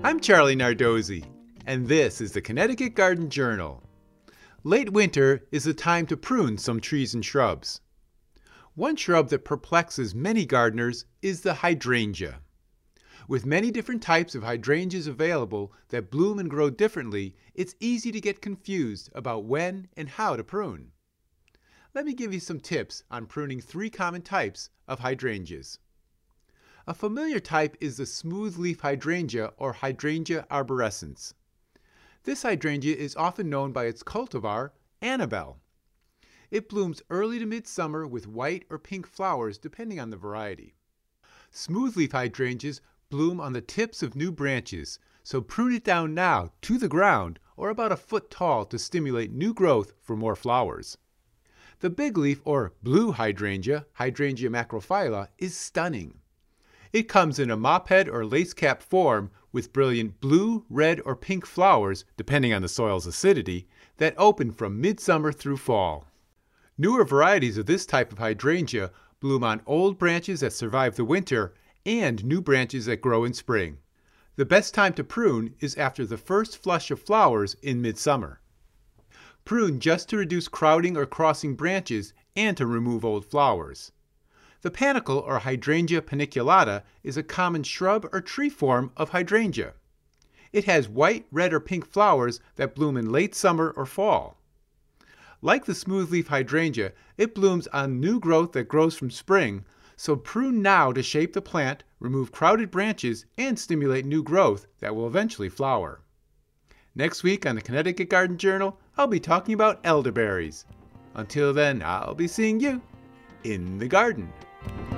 I'm Charlie Nardozzi, and this is the Connecticut Garden Journal. Late winter is the time to prune some trees and shrubs. One shrub that perplexes many gardeners is the hydrangea. With many different types of hydrangeas available that bloom and grow differently, it's easy to get confused about when and how to prune. Let me give you some tips on pruning 3 common types of hydrangeas. A familiar type is the smooth-leaf hydrangea or Hydrangea arborescens. This hydrangea is often known by its cultivar, Annabelle. It blooms early to midsummer with white or pink flowers depending on the variety. Smooth-leaf hydrangeas bloom on the tips of new branches, so prune it down now to the ground or about a foot tall to stimulate new growth for more flowers. The big-leaf or blue hydrangea, Hydrangea macrophylla, is stunning. It comes in a mophead or lace cap form with brilliant blue, red, or pink flowers, depending on the soil's acidity, that open from midsummer through fall. Newer varieties of this type of hydrangea bloom on old branches that survive the winter and new branches that grow in spring. The best time to prune is after the first flush of flowers in midsummer. Prune just to reduce crowding or crossing branches and to remove old flowers. The panicle or Hydrangea paniculata is a common shrub or tree form of hydrangea. It has white, red, or pink flowers that bloom in late summer or fall. Like the smoothleaf hydrangea, it blooms on new growth that grows from spring, so prune now to shape the plant, remove crowded branches, and stimulate new growth that will eventually flower. Next week on the Connecticut Garden Journal, I'll be talking about elderberries. Until then, I'll be seeing you in the garden.